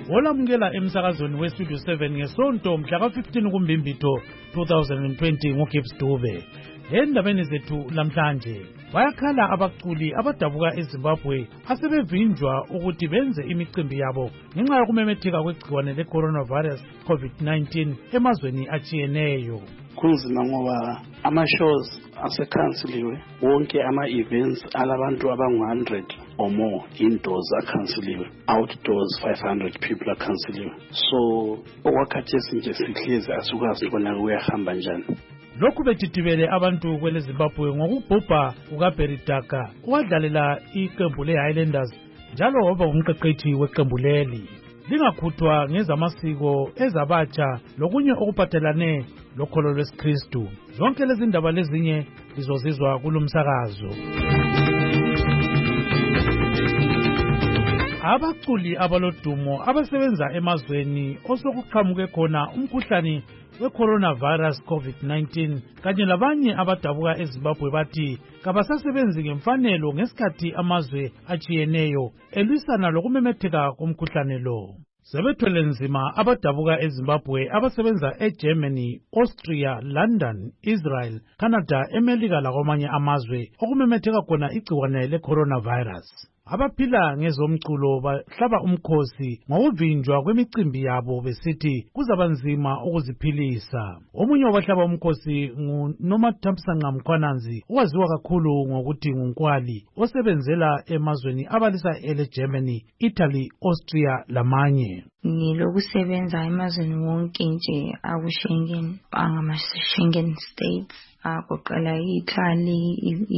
olamukela emsakazweni weStudio 7 ngesonto mhla ka-15 kuMbimbitho 2020 nguGibbs Dube. Endabeni zethu lamhlanje bayakhala abaculi abadabuka eZimbabwe asebevinjwa ukuthi benze imicimbi yabo ngenxa yokumemetheka kwegciwane le-coronavirus COVID-19 emazweni atshiyeneyo. Kunzima ngoba ama-shows asekhanseliwe, wonke ama-events alabantu abangu-100 or more indoors akhanseliwe, outdoors 500 people akhanseliwe. So okwakhathesi nje sihlezi asukwazi ukubona kuyahamba njani. Lokhu betitibele abantu kwele Zimbabwe ngokubhubha kukaBerry Daka owadlalela iqembu le-Highlanders njalo waba umqeqethi weqembu leli. Lingakhuthwa ngezamasiko ezabatsha lokunye okuphathelane lokholo lwesikristu. Zonke lezi ndaba lezinye lizozizwa kulomsakazo. Abaculi abalodumo abasebenza emazweni osokuqhamuke khona umkhuhlane we-coronavirus COVID-19 kanye labanye abadabuka eZimbabwe bathi kabasasebenzi ngemfanelo ngesikhathi amazwe atshiyeneyo elwisana lokumemetheka komkhuhlane lo. Sebethwele nzima abadabuka eZimbabwe abasebenza eGermany, Austria, London, Israel, Canada, eMelika lakwamanye amazwe okumemetheka khona igciwane le-coronavirus. Abaphila ngezomculo bahlaba umkhosi ngokuvinjwa kwemicimbi yabo besithi kuzabanzima ukuziphilisa. Omunye wabahlaba umkhosi nguNomathamsanqa Mkhwananzi owaziwa kakhulu ngokuthi nguNkwali osebenzela emazweni abalisa ele-Germany, Italy, Austria lamanye. Ngilokusebenza emazweni wonke nje aku-Schengen, angama-Schengen states. Kuqala i-Italy,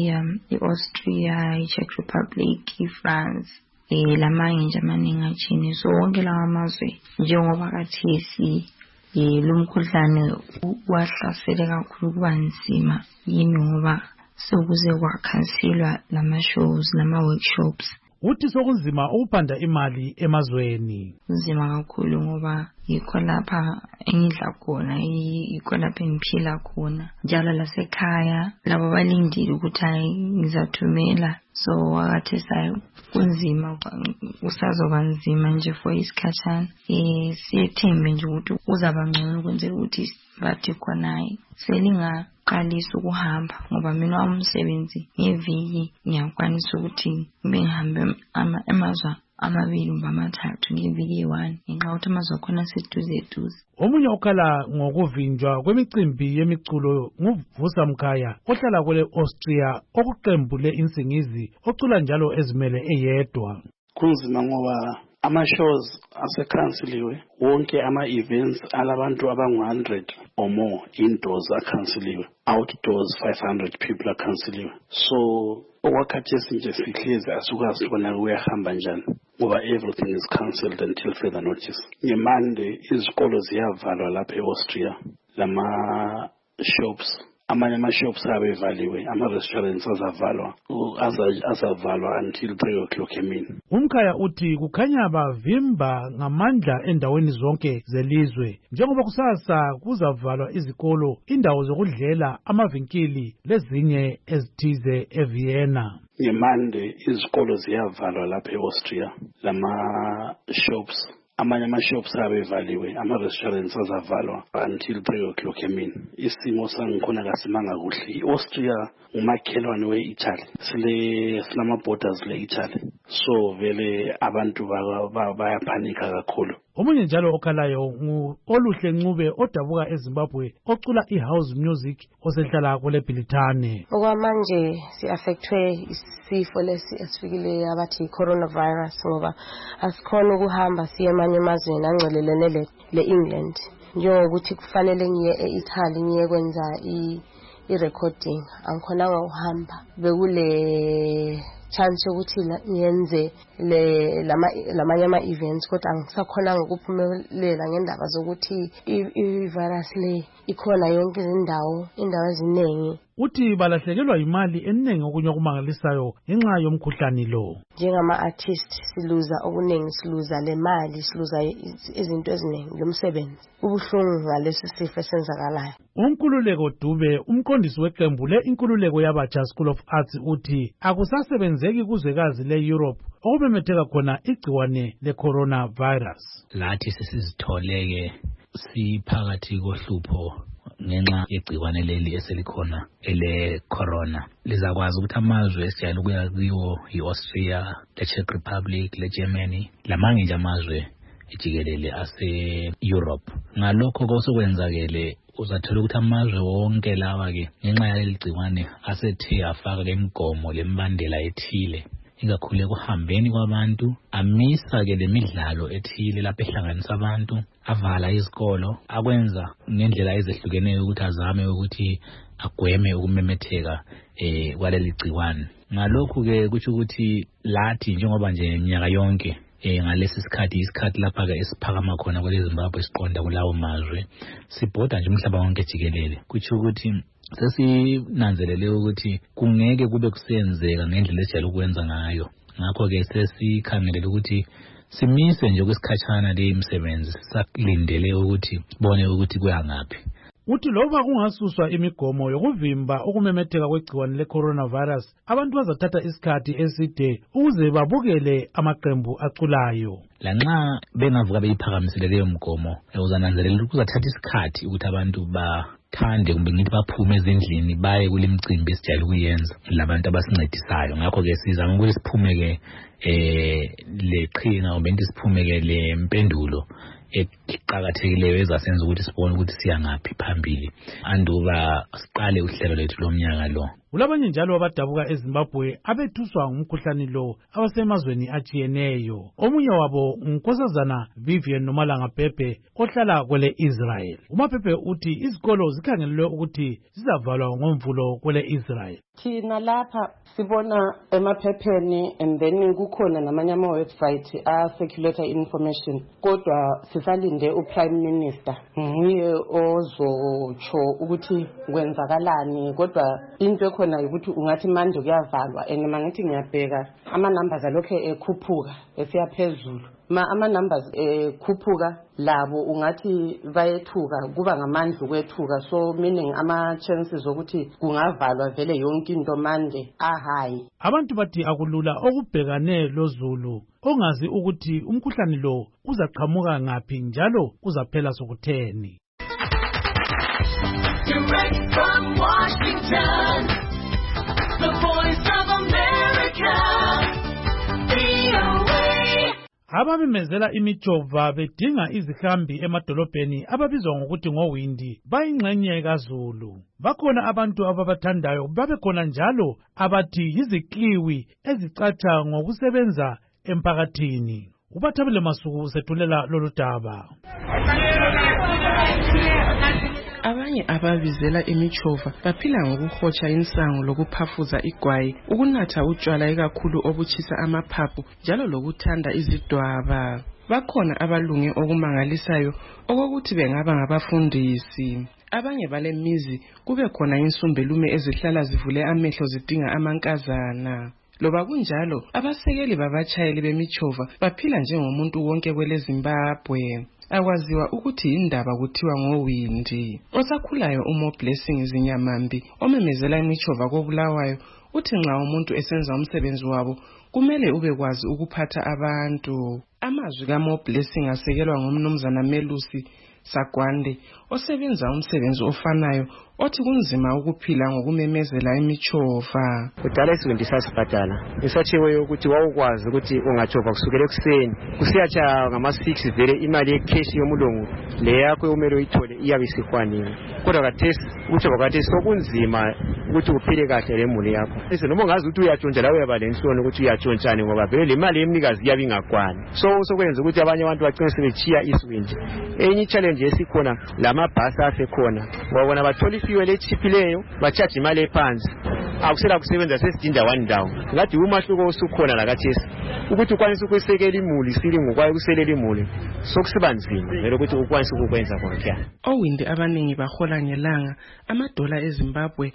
i-Austria, i-Czech Republic, i-France, lamanye nje amaningi atshiyene. So wonke lawa amazwe njengoba kathesi lumkhuhlane wahlasele kakhulu kuba nzima yini ngoba sokuze kwakhanselwa lama-shows nama-workshops. Uthi sokunzima ukuphanda imali emazweni. Nzima kakhulu ngoba yikho lapha engidla khona, yikho lapha engiphila khona. Njalo lasekhaya labo balindile ukuthi hayi ngizathumela. So wakathesa kunzima, usazoba nzima nje for isikhathana. Siyethembe nje ukuthi uzaba ngcono kwenzela ukuthi bathi khona hayi selingaqalisa ukuhamba ngoba mina umsebenzi ngeviki ngiyakwanisa ukuthi ngihambe amazwe amabili kumbe amathathu ngeviki eyi-1 ngenxa yokuthi amazwe akhona seduze. Omunye okhala ngokuvinjwa kwemicimbi yemiculo nguVusa Mkhaya ohlala kwele Austria okuqembu le-Insingizi ocula njalo ezimele eyedwa. Kunzima ngoba ama-shows asekhanseliwe, wonke ama-events alabantu abangu-100 or more indoors akhanseliwe, outdoors 500 people akhanseliwe. So okwakhathesi nje sihlezi asukwazi ukubona kuyahamba njani ngoba everything is cancelled until further notice. NgeMonday izikolo ziyavalwa lapha e-Austria, lama-shops amanye ama-shops abevaliwe, ama-restaurants azavalwa until 3 o'clock emini. Umkhaya uthi kukhanya bavimba ngamandla endaweni zonke zelizwe njengoba kusasa kuzavalwa izikolo, indawo zokudlela, amavinkili lezinye ezithize eVienna. NgeMonday izikolo ziyavalwa lapha e-Austria, lama-shops amanye ama-shops abevaliwe, ama-restaurants azavalwa until 3 o'clock emini. Isimo sangikhona kasimanga kuhle. I-Austria ngumakhelwane we-Italy, silama-borders le-Italy, so vele abantu bayaphanika kakhulu. Omunye njalo okhalayo Oluhle Ncube odabuka eZimbabwe ocula i-house music osehlala kule Bhilithane. Okwamanje si-affectwe isifo lesi esifikile abathi coronavirus ngoba asikhona ukuhamba siye amanye amazweni angcelelene le-England. Njengokuthi kufanele ngiye e-Italy ngiye kwenza i-recording, angikhonanga ukuhamba. Bekule chance ukuthi ngiyenze lamanye ama-events kodwa angisakhonanga ukuphumelela ngendaba zokuthi i-virus le ikhona yonke indawo eziningi. uthi balahlekelwa imali eningi okunye okumangalisayo ngenxa yomkhuhlane lo. Njengama-artist siluza okuningi, siluza le mali, siluza izinto eziningi, lomsebenzi. Ubuhlungu ngalesi sifo esenzakalayo. uNkululeko Dube, umqondisi weqembu le-Inkululeko Yabatsha School of Arts, uthi akusasebenzeki kuzwekazi le-Europe okumemetheka khona igciwane le-coronavirus. Lathi sesizitholeke siphakathi kohlupho ngenxa yegciwane leli eselikhona ele-corona. Lizakwazi ukuthi amazwe esijayele ukuya kiwo i-Austria, le-Czech Republic, le-Germany, lamanye nje amazwe ejikelele ase-Europe. Ngalokho kosekwenzakele uzathola ukuthi amazwe wonke lawa-ke ngenxa yaleli gciwane asethe afaka lemigomo lembandela ethile, ingakhulu ekuhambeni kwabantu, amisa-ke lemidlalo ethile lapho ehlanganisa abantu, avala izikolo, akwenza ngendlela ezehlukeneyo ukuthi azame ukuthi agweme ukumemetheka kwaleli gciwane. Ngalokhu-ke kutsho ukuthi lathi njengoba nje minyaka yonke ngalesi isikhathi lapha-ke esiphakama khona kwele Zimbabwe siqonda kulawo mazwe, sibhoda nje umhlaba wonke jikelele. Kutsho ukuthi sesinanzelele ukuthi kungeke kube kusenzeka ngendlela esijayele ukwenza ngayo. Ngakho-ke sesikhangelele ukuthi simise nje kwesikhatshana le imisebenzi, sakulindele ukuthi bone ukuthi kuyangaphi. Uthi loba kungasuswa imigomo yokuvimba ukumemetheka kwegciwane le-coronavirus, abantu bazathatha isikhathi eside ukuze babukele amaqembu aculayo. Lanxa bengavuka beyiphakamisele leyo mgomo, uzananzelela ukuthi kuzathatha isikhathi ukuthi abantu bathande kumbe ngithi baphume ezindlini baye kule micimbi esijayele ukuyenza labantu abasincedisayo. Ngakho-ke sizama ukuthi siphumeke leqhinga kumbe siphumeke le mpendulo eqhakathekileyo ezasenza ukuthi sibone ukuthi siya ngaphi phambili anduba siqale uhlelo lethu lomnyaka lo. Kulabanye njalo abadabuka eZimbabwe abethuswa ngumkhuhlane lo abasemazweni ajiyeneyo. Omunye wabo uNkosazana Vivian Nomalanga Pepe ohlala kwele Israel. uMapepe uthi izikolo zikhangelelwe ukuthi zizavalwa ngomvulo kwele Israel. Thina lapha sibona emaphepheni and then kukhona namanye ama-website a-circulate information, kodwa sisalinde uPrime Minister nguye ozotsho ukuthi kwenzakalani. Kodwa into ekhona ukuthi ungathi manje kuyavalwa, and mangithi ngiyabheka ama-numbers alokhu ekhuphuka esiya phezulu. Ama-numbers ekhuphuka labo ungathi bayethuka, kuba ngamandla ukwethuka, so meaning ama-chances ukuthi kungavalwa vele yonke into manje ahayi. Abantu bathi akulula okubhekane lozulu ongazi ukuthi umkhuhlane lo uzaqhamuka ngaphi njalo uzaphela sokutheni. Direct from Washington, the Voice of America, VOA. Ababemezela imijova bedinga izihambi emadolobheni ababizwa ngokuthi ngowindi bayingxenye kaZulu. Bakhona abantu ababathandayo, babekhona njalo abathi yizikliwi ezicatsha ngokusebenza emphakathini. uBathabile Masuku usethulela lolu daba. Abanye ababizela imijova baphila ngokuhotsha insango lokuphafuza igwayi, ukunatha utshwala ikakhulu obutshisa amaphaphu njalo lokuthanda izidwaba. Bakhona abalunge okumangalisayo okokuthi bengaba ngabafundisi. Abanye balemizi kube khona insumbelume ezihlala zivule amehlo zidinga amankazana. Loba kunjalo, abasekeli babatshayeli bemijova baphila njengomuntu wonke kwele Zimbabwe. Akwaziwa ukuthi indaba kuthiwa ngowindi. Osakhulayo uMo Blessing Zinyamambi omemezela imijova koBulawayo uthi nxa umuntu esenza umsebenzi wabo kumele ubekwazi ukuphatha abantu. Amazwi kaMo Blessing asekelwa ngumnumzana Melusi Sagwande osebenza umsebenzi ofanayo othi kunzima ukuphila ngokumemezela imijova. Kudala isibindi sasibhadala ngisatshiweyo ukuthi wawukwazi ukuthi ungajova kusukela ekuseni kusiyatsha ngama-6 vele imali yecash yomulungu le yakho yomele uyithole iyabe isihwaniwe. Kodwa kathesi ukujova kathesi sokunzima ukuthi uphile kahle lemuli yakho. Noma ungazi ukuthi uyatshontsha lawe uyaba lensoni ukuthi uyatshontshani ngoba vele le mali yemnikazi iyabe ingakwani. Sokwenza ukuthi abanye abantu bagcine sebechiya isibindi. Enye challenge esikhona lamabhasi asekhona. Wabona bathola ifiwe lechiphileyo bachaje imali ephansi. akusela kusebenza sesidinda one ndawo ngathi umahluko usukhona lakathesi ukuthi ukwanisa ukusekela imuli silingo kwaye kuselela imuli sokusebanzima ngelo ukuthi ukwanisa ukwenza konke. Owindi abaningi bahola ngelanga $10 eZimbabwe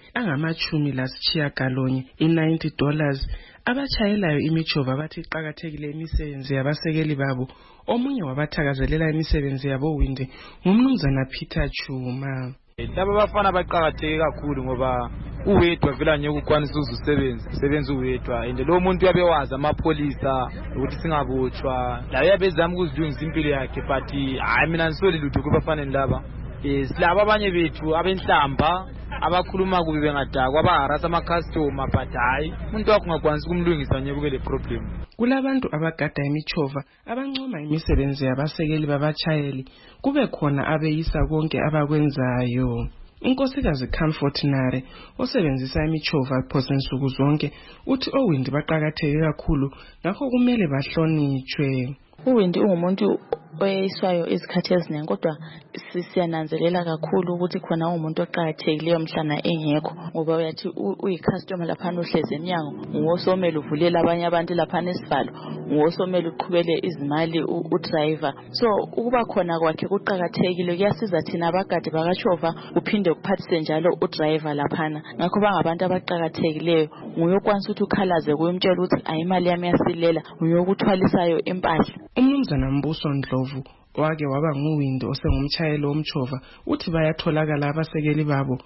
angama-19 $90. Abachayelayo imichova bathi iqhakathekile imisebenzi yabasekeli babo. Omunye wabathakazelela imisebenzi yabo Windi ngumnumzana Peter Chuma. Laba bafana baqhakatheke kakhulu ngoba uwedwa vela nje ukukwanisa usebenza uwedwa and lo muntu yabewazi amapolisa ukuthi singabotshwa la yabezama ukuzilungisa impilo yakhe but hayi mina nisoli lutho kubafanele laba silaba abanye bethu abenhlamba abakhuluma kubi bengadakwa abaharasa ama-customer but hayi umuntu wakho ungakwanisa ukumlungisa nje kube le problem. Kulabantu abagada imichova abancoma imisebenzi yabasekeli babachayeli kube khona abeyisa konke abakwenzayo. Unkosikazi Comfort Nare osebenzisa imichova phose nsuku zonke uthi Owindi baqhakatheke kakhulu ngakho kumele bahlonitshwe. uWindy ungumuntu oyiswayo izikhathi eziningi kodwa siyananzelela kakhulu ukuthi khona umuntu oqhakathekileyo mhlana engekho ngoba uyathi uyicustomer lapha uhleze eminyango ngosomela uvulela abanye abantu lapha esivalo ngosomela uqhubele izimali udriver so ukuba khona kwakhe kuqhakathekile kuyasiza thina abagadi bakachova uphinde kuphathise njalo udriver laphana ngakho bangabantu abaqhakathekileyo nguyokwanisa ukuthi ukhalaze kuyimtshela ukuthi ayimali yami yasilela uyokuthwalisayo impahla. Umnumzana Mbuso Ndlovu wake waba nguWindi osengumchayeli womchova uthi bayatholakala abasekeli babo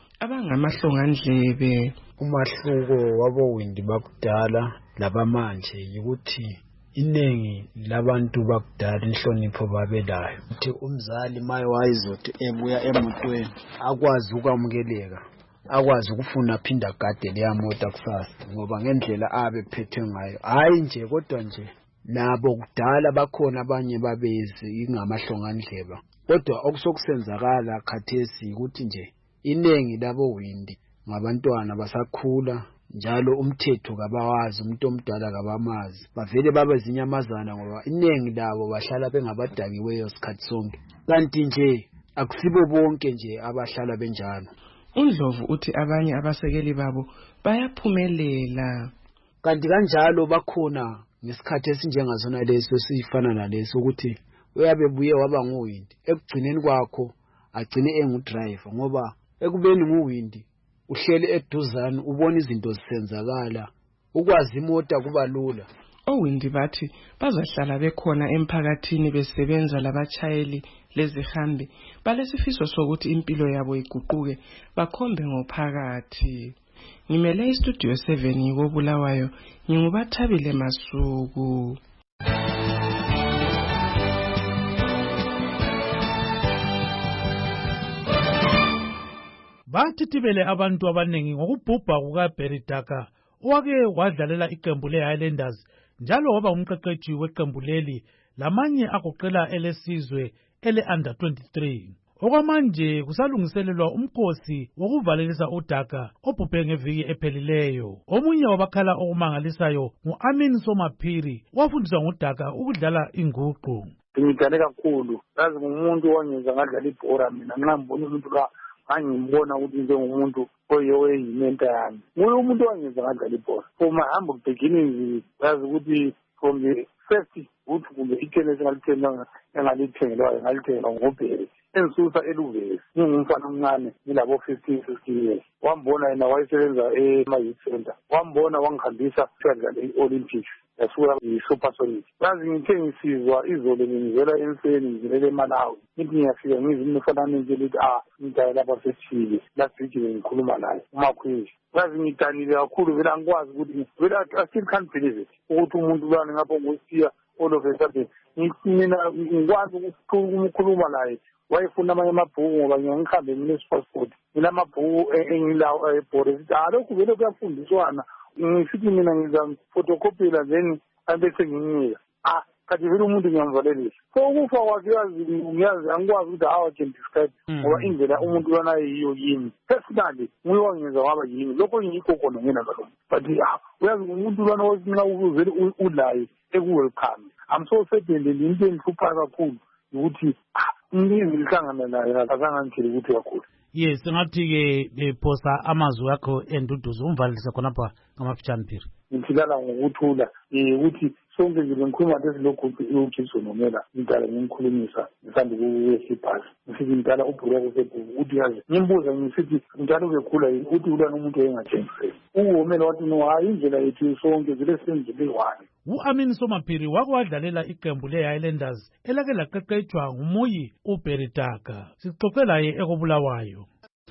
abangamahlongandlebe. Umahluko waboWindi bakudala labamanje ukuthi inengi labantu bakudala inhlonipho babelayo ukuthi umzali maye wayizothi ebuya emotweni akwazi ukwamukeleka akwazi ukufuna phinda gade leya mota kusasa ngoba ngendlela abe phethe ngayo hayi nje kodwa nje nabo kudala bakhona abanye babezi ingamahlongandleba kodwa okusokusenzakala khathesi ukuthi nje inengi laboWindi ngabantwana basakhula njalo umthetho kabawazi umuntu omdala kabamazi bavele babe zinyamazana ngoba inengi labo bahlala bengabadakiweyo sikhathi sonke kanti nje akusibo bonke nje abahlala benjalo. uNdlovu uthi abanye abasekeli babo bayaphumelela kanti kanjalo bakhona ngesikhathi esinjengazona leso sifana naleso ukuthi uyabe buye waba nguWindi ekugcineni kwakho agcine engudriver ngoba ekubeni nguWindi uhlele eduzane ubona izinto zisenzakala ukwazi imota kuba lula. oWindi bathi bazahlala bekhona emphakathini besebenza labachayeli lezihambi balesifiso sokuthi impilo yabo iguquke bakhombe ngophakathi. Ngimele istudio 7 koBulawayo ngingubathabile Masuku. Bathithibele abantu abanengi ngokubhubha kukaBeridaka owake wadlalela iqembu leHighlanders njalo waba umqeqeshi weqembu leli lamanye agoqela elesizwe ele-under 23. Okwamanje kusalungiselelwa umkhosi wokuvalelisa uDaka obhubhe ngeviki ephelileyo. Omunye wabakhala okumangalisayo ngu-Amin Somaphiri wafundiswa nguDaka ukudlala inguqu. Ngidale kakhulu yazi ngumuntu owangenza ngadlala ibhora mina nxa mbona umuntu la angimbona ukuthi njengomuntu oyimenta yami nguye umuntu owangenza ngadlala ibhora. For my humble beginnings yazi ukuthi from the first boot kumbe itennis engalithengelwa ngobheri engisusa eluvezi ngingumfana omncane ngilabo 15-16 years wambona yena wayesebenza ema-youth center wambona wangihambisa ukuyadlala i-Olympics yasuka i-Supersonic. Yazi ngithe ngisizwa izolo ngingizela emfeni ngizilele eMalawi ngithi ngiyafika ngizwe umfananenje lithi ngidala lapha sesithile last week ngikhuluma naye uMakhwezi. Yazi ngidanile kakhulu vele angikwazi ukuthi vele I still can't believe it ukuthi umuntu lwana ngapho ngosiya all of a sudden mina ngikwazi ukukhuluma naye wayefuna amanye amabhuku ngoba ngihambe mina passport ngilamabhuku engilawo ebhore sithi lokhu vele kuyafundiswana ngisithi mina ngizamphotocopyela then abese nginika kathi vele umuntu ngiyamvalelisa so ukufa kwakhe ngiyazi angikwazi ukuthi how I can describe ngoba indlela umuntu lwana yiyo yini personally nguye wangenza waba yini lokho ngikho khona ngena lokho but uyazi umuntu lwana wasinqa ukuzela ulaye ekuwelcome. I'm so certain into engihlupha kakhulu ukuthi ngilihlangana naye akazange ngitshele ukuthi kakhulu. Yes, singathi-ke phosa amazwi akho enduduzo umvalise khonapha ngamafitshane phiri. Ngithilala ngokuthula ukuthi sonke nje bengikhuluma lesilokhu uJesu nomela ngidala ngimkhulumisa ngisanda kuwesibhasi ngifike ngidala ubhura kusebhuku ukuthi yazi ngimbuza ngisithi ngidala ubekhula yini ukuthi ulana umuntu engathengiseli uwomela wathi no hayi indlela yethu sonke zile senzile one. U-Amin Somaphiri wake wadlalela iqembu le-Highlanders elake laqeqetshwa ngumuyi uBeritaka. Sixoxe laye ekobulawayo.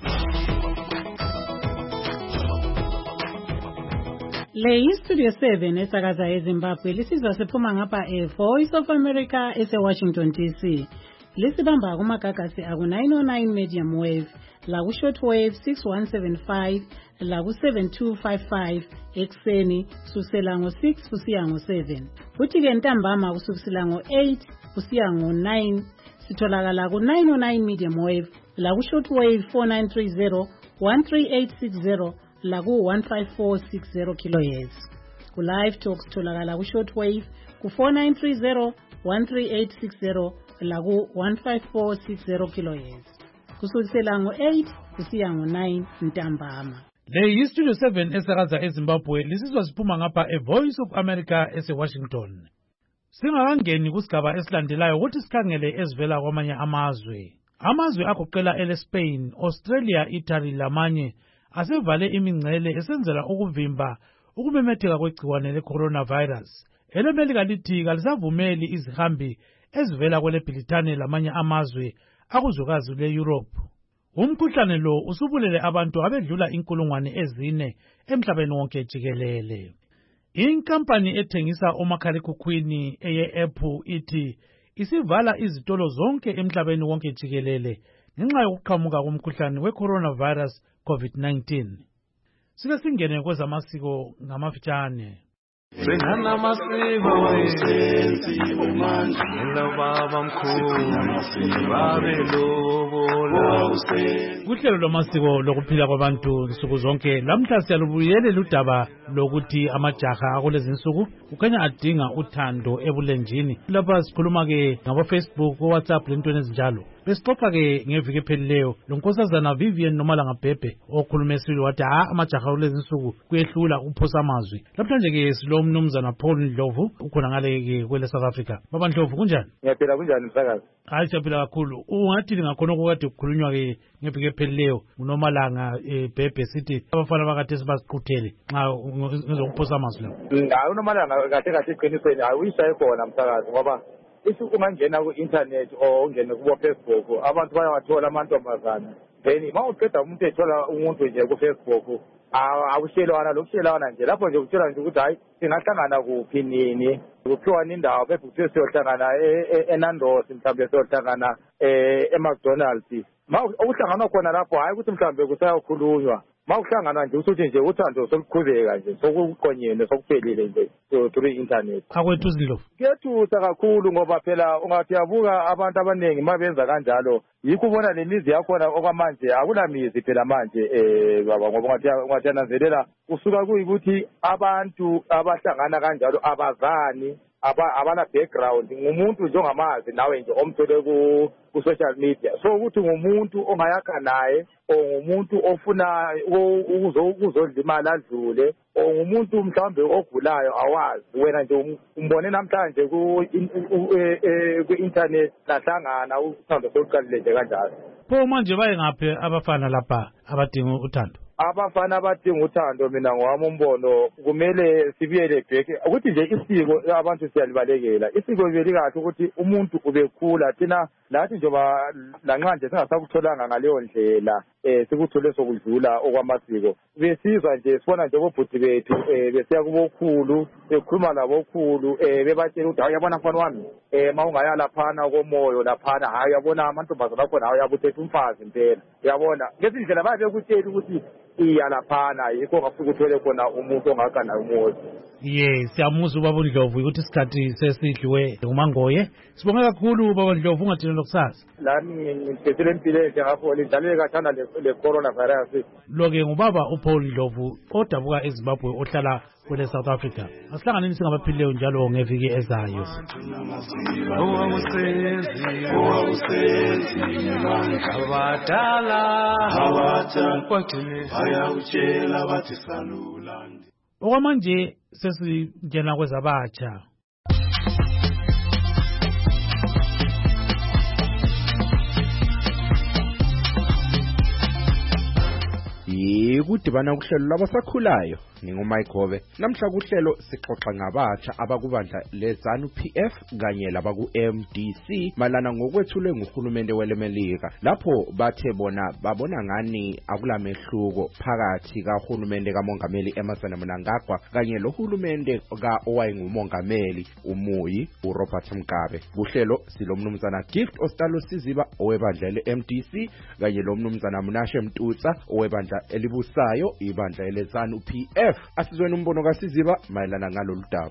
Le Studio 7 esakaza eZimbabwe lisizwa siphuma ngapha Voice of America ese-Washington DC. Lisibamba kumagagasi aku-909 medium wave, laku-short wave 6175, laku-7255 ekseni kusukela ngo-6 kusiya ngo-7. Kuthi-ke ntambama kusukela ngo-8 kusiya ngo-9 sitholakala ku-909 medium wave, laku-short wave 4930, 13860, laku-15460 kHz. Ku-live talk sitholakala ku-short wave ku-4930, 13860, laku-15460 kHz. Kusukela ngo-8 kusiya ngo-9 ntambama. Le yi-Studio 7 esakaza eZimbabwe lisizwa siphuma ngapha eVoice of America ese-Washington. Singakangeni kusigaba esilandelayo ukuthi sikhangele ezivela kwamanye amazwe. Amazwe agoqela ele-Spain, Australia, Italy lamanye asevale imingcele esenzela ukuvimba ukumemetheka kwegciwane le-coronavirus. EleMelika lithi kalisavumeli izihambi ezivela kwele-Britane lamanye amazwe akuzwekazi le-Europe. Umkhuhlane lo usubulele abantu abedlula 4,000 emhlabeni wonke jikelele. Inkampani ethengisa omakhalekhukhwini eye-Apple ithi isivala izitolo zonke emhlabeni wonke jikelele ngenxa yokuqhamuka komkhuhlane we-coronavirus COVID-19. Sike singene kwezamasiko ngamafitshane. Singana masiko wesenzi umanje baba mkhulu babe lobola. Kuhlelo lwamasiko lokuphila kwabantu nsuku zonke lamhla siyalubuyelela udaba lokuthi amajaha akulezi nsuku kukhanya adinga uthando ebulenjini. Lapha sikhuluma ke ngabo Facebook, WhatsApp lentweni ezinjalo. Besixoxa ke ngeviki ephelileyo lonkosazana Vivian Nomalanga Bhebhe okhulume esile wathi amajaha kulezi nsuku kuyehlula ukuphosa amazwi. Namhlanje ke silo umnumzana Paul Ndlovu ukhona ngale ke kwele South Africa. Baba Ndlovu kunjani? Ngiyaphila kunjani msakazi? Hayi siyaphila kakhulu. Ungathi ngakhona okukade kukhulunywa ke ngeviki ephelileyo uNomalanga Bhebhe sithi abafana bakade sibasiquthele nxa ngizokuphosa amazwi lawo. Hayi uNomalanga kahle iqinisweni ayishaye khona msakazi ngoba ithi ungangena ku-internet or ungene kubo-Facebook abantu bayawathola amantombazana then ma uqeda umuntu ethola umuntu nje ku-Facebook akushelwana lokushelwana nje lapho nje kutshela nje ukuthi hayi singahlangana kuphi nini kuphiwane indawo bese kuthiwe siyohlangana eNandosi mhlawumbe siyohlangana eMcDonald's ma ukuhlanganwa khona lapho hayi ukuthi mhlawumbe kusayokhulunywa ma uhlangana nje usuthi nje uthando soluqhubeka nje sokuqonyene sokuphelile nje through internet. Akwethu Zindlovu Kuyethusa kakhulu ngoba phela ungathi yabuka abantu abaningi mabenza kanjalo yikho ubona lemizi yakhona okwamanje akunamizi phela manje baba ngoba ungathi yananzelela usuka kuyikuthi abantu abahlangana kanjalo abazani abana background ngumuntu nje ongamazi nawe nje omthole ku-social media so ukuthi ngumuntu ongayakha naye ngumuntu ofuna ukuzodla imali adlule ngumuntu mhlawumbe ogulayo awazi wena nje umbone namhlanje ku-internet lahlangana uthando soluqalile nje kanjalo. Pho manje baye ngaphi abafana lapha abadinga uthando? Abafana abadinga uthando mina ngowami umbono kumele sibuyele back ukuthi nje isiko abantu siyalibalekela isiko libeli kahle ukuthi umuntu ubekhula thina lathi njengoba lanxa nje singasakutholanga ngaleyo ndlela sikuthole sokudlula okwamasiko besizwa nje sibona nje obhuti bethu besiya kubokhulu bekhuluma labokhulu bebatshela ukuthi hayi yabona mfana wami ma ungaya laphana komoyo laphana hayi yabona amantombazana akhona hayi yabuthethe umfazi impela yabona ngesindlela babe bekutshela ukuthi iya laphana yikho ngafika uthole khona umuntu ongakana umoya. Yes, siyamuzwa ubaba Ndlovu ukuthi isikhathi sesidliwe uMangoye. Sibonge kakhulu ubaba Ndlovu ungathini lokusasa. Lami ngithethele impilo enhle ngapho lidlalele kathana le coronavirus. Loke ngubaba uPaul Ndlovu odabuka eZimbabwe ohlala kwele South Africa. Asihlanganeni singabaphileyo njalo ngeviki ezayo. Okwamanje sesingena kwezabatsha. Yikudibana kuhlelo labasakhulayo nginguMike Gobe. Namhla kuhlelo sixoxa ngabatsha abakubandla leZANU PF kanye labaku MDC malana ngokwethulwe nguhulumende welemelika. Lapho bathe bona babona ngani akulamehluko phakathi kahulumende kamongameli Emmerson Mnangagwa kanye lohulumende owayengumongameli uMuyi uRobert Mugabe. Kuhlelo silomnumzana Gift Ostalo Siziba owebandla leMDC kanye lomnumzana Mnashe Mtutsa owebandla elibusayo ibandla leZANU PF. Asizweni umbono kaSiziba mayelana ngalolu daba.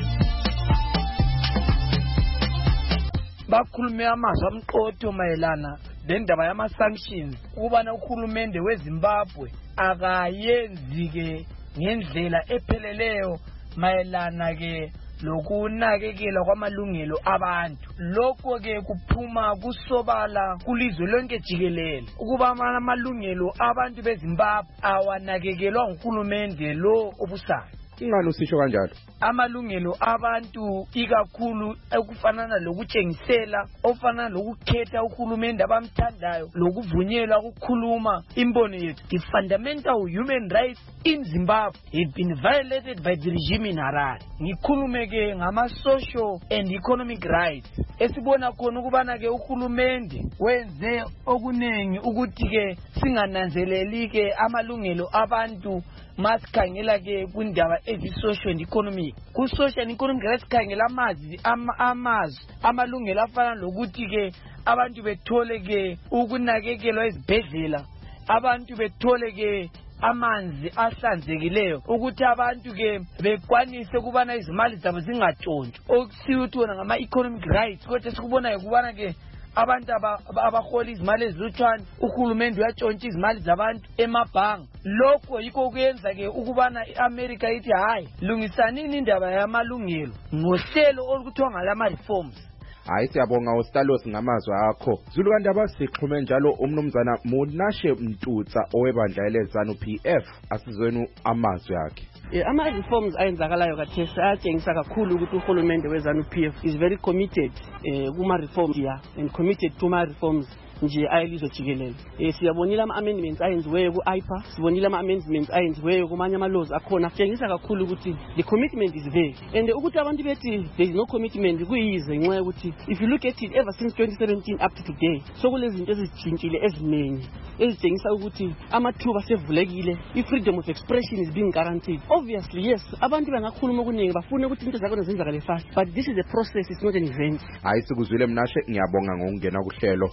Bakhulume amazwi amqotho mayelana lendaba yama sanctions ukubana uhulumende weZimbabwe akayenzi ke ngendlela epheleleyo mayelana ke lokunakekela kwamalungelo abantu. Lokho ke kuphuma kusobala kulizwe lonke jikelele ukuba amalungelo abantu beZimbabwe awanakekelwa nguhulumende lo obusayo. Ingani usisho kanjalo? Amalungelo abantu ikakhulu ekufanana lokutshengisela ofana lokukhetha uhulumende abamthandayo lokuvunyelwa ukukhuluma imbono yethu. The fundamental human rights in Zimbabwe have been violated by the regime in Harare. Ngikhulume ke ngama social and economic rights. Esibona khona ukubana ke uhulumende wenze okunengi ukuthi ke singananzeleli ke amalungelo abantu masikhangela ke kundaba ezi-social and economic. Ku-social and economic rights sikhangela amazwi amalungelo afana lokuthi ke abantu bethole ke ukunakekelwa ezibhedlela, abantu bethole ke amanzi ahlanzekileyo, ukuthi abantu ke bekwanise ukubana izimali zabo zingatshontshwa. Okusiwuthona ngama-economic rights kodwa sikubona ukubana ke abantu abahola izimali ezilutshwana uhulumende uyatshontsha izimali zabantu emabhanga. Lokho yikho kuyenza ke ukubana iAmerica ithi hayi lungisanini indaba yamalungelo ngohlelo olukuthiwa ngalama reforms. Hayi siyabonga uStalos ngamazwi akho. Zulu kandaba sixhume njalo umnumzana Mnashe Mtutsa owebandla leZANU PF asizweni amazwi akhe. Ama reforms ayenzakalayo kathesi ayatshengisa kakhulu ukuthi uhulumende weZANU PF is very committed kuma reforms here and committed to my reforms nje ayelizwe jikelele. Siyabonile ama amendments ayenziweyo ku-IPA, sibonile ama amendments ayenziweyo kumanye ama laws akhona. Tshengisa kakhulu ukuthi the commitment is there. And ukuthi abantu bethi there is no commitment kuyize nxa ukuthi if you look at it ever since 2017 up to today sokulezinto ezitshintshile ezinengi ezitshengisa ukuthi amathuba sevulekile, i-freedom of expression is being guaranteed. Obviously yes, abantu bangakhuluma okuningi bafuna ukuthi into zakhona zenzakale fast, but this is a process, it's not an event. Hayi sikuzwile Mnashe, ngiyabonga ngokungena kuhlelo.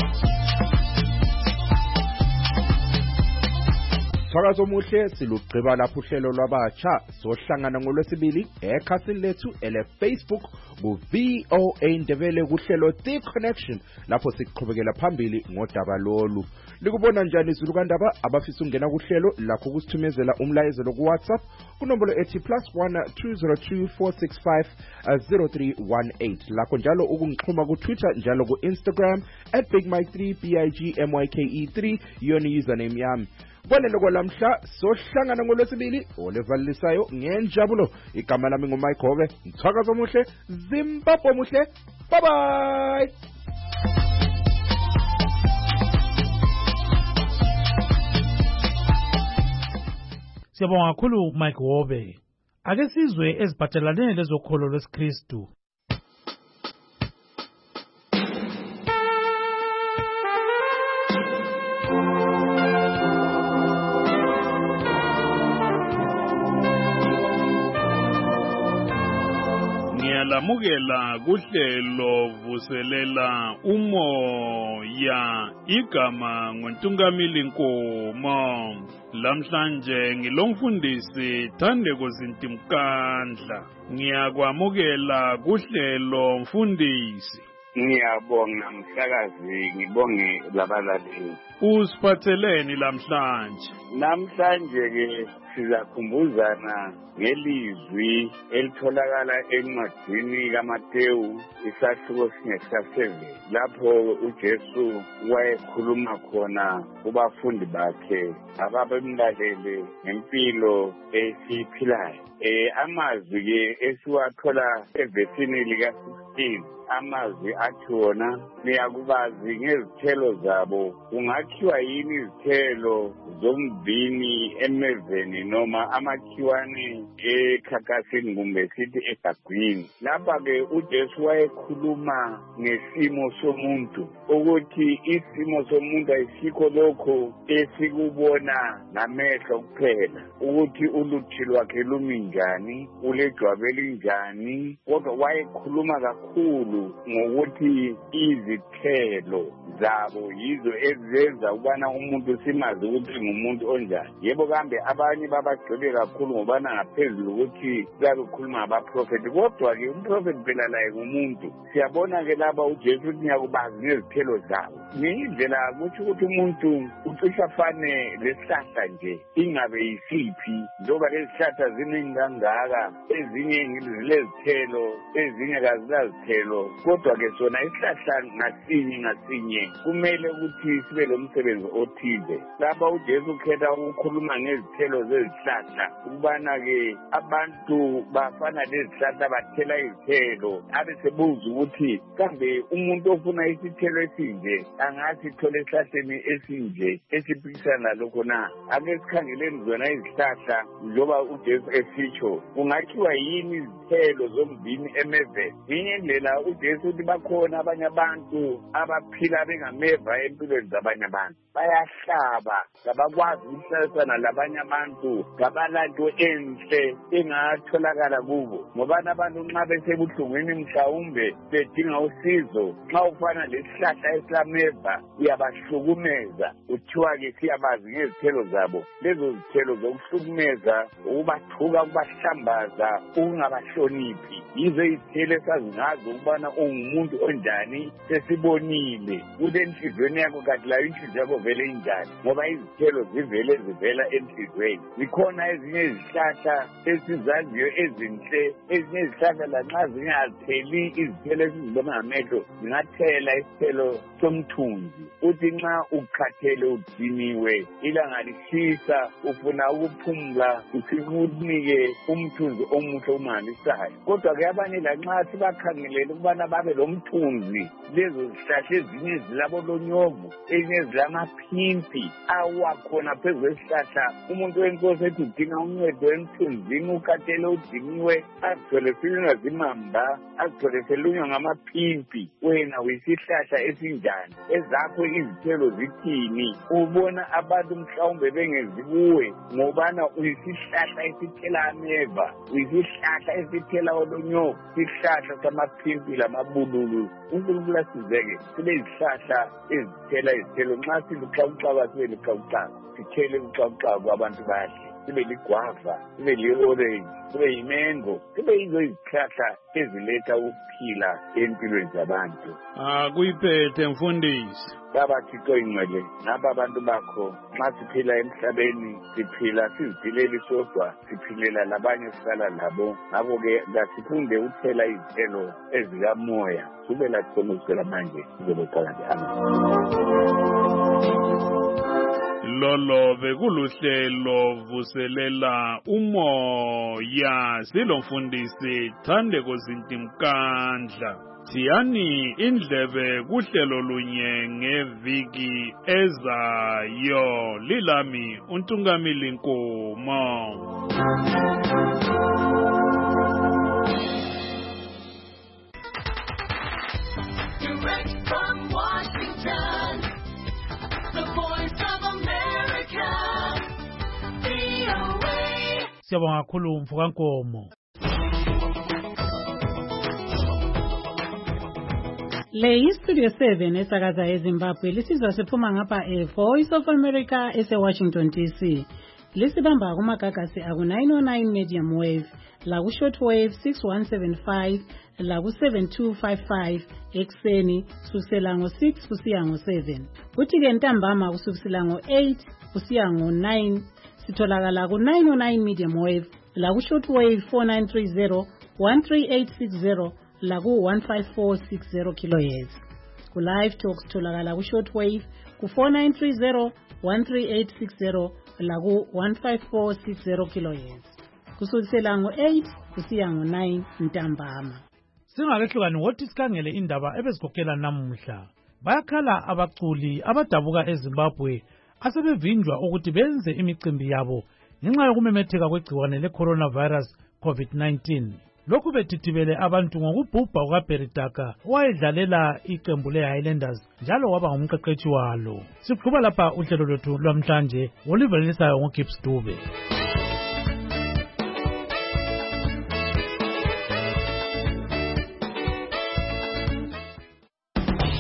Thakazo muhle silugqiba lapho uhlelo lwabatsha sohlangana ngolwesibili ekhasini lethu ele Facebook ku VOA Ndebele kuhlelo The Connection lapho siqhubekela phambili ngodaba lolu. Likubona njani Zulu kandaba abafisa ungena kuhlelo lakho kusithumezela umlayezelo ku WhatsApp kunombolo ethi +1 202 465 0318 lakho njalo ukungixhuma ku Twitter njalo ku Instagram @BigMike3 BIGMYKE3 yona username yami. Kwalelo kwalamhla sohlangana ngolwesibili olevalisayo ngenjabulo. Igama lami nguMike Gobe. Mthakazo muhle, Zimbabwe muhle. Bye bye. Siyabonga kakhulu Mike Gobe. Ake sizwe ezibhatelane lezokholo lwesikristu. Lamukela kuhlelo vuselela umoya igama ngoNtungamili Nkomo. Lamhlanje ngilomfundisi Thandeko Zintimkandla. Ngiyakwamukela kuhlelo mfundisi. Ngiyabonga mhlakazi, ngibonge labalaleli. Usiphatheleni lamhlanje? Namhlanje ke sizakhumbuzana ngelizwi elitholakala encwadini kaMateyu isahluko singesika-7 lapho uJesu wayekhuluma khona kubafundi bakhe ababemlalele ngempilo esiyiphilayo. Amazwi ke esiwathola evesini lika-16 amazwi athi wona niyakubazi ngezithelo zabo. Kungakhiwa yini izithelo zomvini emeveni noma amakhiwane ekhakasini kumbe sithi egagwini? Lapha-ke uJesu wayekhuluma ngesimo somuntu ukuthi isimo somuntu ayisikho lokho esikubona ngamehlo kuphela, ukuthi uluthi lwakhe lumi njani, ulejwabu elinjani, kodwa wayekhuluma kakhulu ngokuthi izithelo zabo yizo ezenza ukubana umuntu simazi ukuthi ngumuntu onjani. Yebo kambe abanye babagcwele kakhulu ngobana ngaphezulu ukuthi babekhuluma ngabaprofethi, kodwa-ke umprofethi phela laye ngumuntu. Siyabona-ke lapha uJesu uthi niyakubazi ngezithelo zabo. Ngenye indlela kutsho ukuthi umuntu ucisha afane lesihlahla nje, ingabe yisiphi, njengoba lezi zihlahla ziningi kangaka, ezinye zilezithelo, ezinye kazilazithelo, kodwa-ke sona isihlahla ngasinye kumele ukuthi sibe lomsebenzi othize. Lapha uJesu ukhetha ukukhuluma ngezithelo zezihlahla ukubana-ke abantu bafana lezihlahla bathela izithelo, abesebuza ukuthi kambe umuntu ofuna isithelo esinje angasithola esihlahleni esinje esiphikisana lokho na? Ake sikhangeleni zona izihlahla njengoba uJesu esitsho, kungakhiwa yini izithelo zomvini emeveni? Ngenye indlela uJesu uthi bakhona abanye abantu abaphila bengameva empilweni zabanye abantu, bayahlaba, kabakwazi ukuhlalisana labanye abantu, ngabalanto enhle engatholakala kubo. Ngobana abantu nxa besebuhlungwini mhlawumbe bedinga usizo, nxa ufana lesihlahla esilameva uyabahlukumeza, kuthiwa-ke siyabazi ngezithelo zabo. Lezo zithelo zokuhlukumeza, ukubathuka, ukubahlambaza, ukungabahloniphi, yizo izithelo esazi ngazo ukubana ungumuntu onjani. Sesibonile kule enhliziyweni yakho, kanti layo inhliziyo yakho vele injani, ngoba izithelo zivela enhliziyweni. Zikhona ezinye izihlahla esizaziyo ezinhle, ezinye izihlahla lanxa zingatheli izithelo esizibona ngamehlo, zingathela isithelo somthunzi. Uthi nxa ukhathele udiniwe, ilanga lishisa, ufuna ukuphumula, usikunike umthunzi omuhle omangalisayo. Kodwa-ke abanye lanxa sibakhangelele ukubana babe lomthunzi, lezo zihlahla ezinye zilabolonyovu, ezinye zilamaphimpi awakhona phezu kwesihlahla. Umuntu wenkosi ethi udinga uncedo emthunzini, ukhathele udiniwe, azithole silunywa zimamba, azithole selunywa ngamaphimpi. Wena uyisihlahla esinjani? Ezakho izithelo zithini? Ubona abantu mhlawumbe bengezi kuwe ngobana uyisihlahla esithela ameva, uyisihlahla esithela olonyovu, isihlahla samaphimpi lamabululu. uNkulunkulu asizeke sibe izihlahla ezithela izithelo. Nxa siluxakuxaka sibe luxakuxaka, sithele uxakuxaka kwabantu badle, sibe ligwava, sibe li-orange, sibe yimengo, sibe yizo izihlahla eziletha ukuphila empilweni zabantu. Kuyiphethe mfundisi. Baba Thixo ingcwele, ngaba abantu bakho nxa siphila emhlabeni siphila siziphileli sodwa, siphilela labanye sihlala labo. Ngakho-ke kasifunde ukuthela izithelo ezikamoya. Sube lathi khona ukusela manje sizobe qakade. Lolo bekuluhlelo vuselela umoya, silomfundisi Thandeko Zintimkandla. Thiyani indlebe kuhlelo lunye ngeviki ezayo. Lilami uNtungamili Nkomo. Direct from Washington, the voice of America, VOA. Siyabonga kakhulu Mfukankomo. Le iStudio 7 esakaza eZimbabwe lisizwa siphuma ngapha Voice of America ese-Washington DC. Lisibamba kumagagasi aku 909 medium wave, la ku short wave 6175 la ku-7255 ekuseni kusukela ngo-6 kusiya ngo-7. Kuthi-ke ntambama kusukela ngo-8 kusiya ngo-9 sitholakala ku-909 medium wave la ku-short wave 4930 13860 la ku-15460 kilohertz. Ku-live talk sitholakala ku-short wave ku-4930 13860 la ku-15460 kilohertz kusukela ngo-8 kusiya ngo-9 ntambama. Singakehlukani wothi sikhangele indaba ebezigokela namuhla. Bayakhala abaculi abadabuka eZimbabwe asebevinjwa ukuthi benze imicimbi yabo ngenxa yokumemetheka kwegciwane le-coronavirus COVID-19. Lokhu betithibele abantu ngokubhubha kukaBeritaka owayedlalela iqembu le-Highlanders njalo waba ngumqeqeshi walo. Siqhuba lapha uhlelo lwethu lwamhlanje olivelisayo ngoGibbs Dube.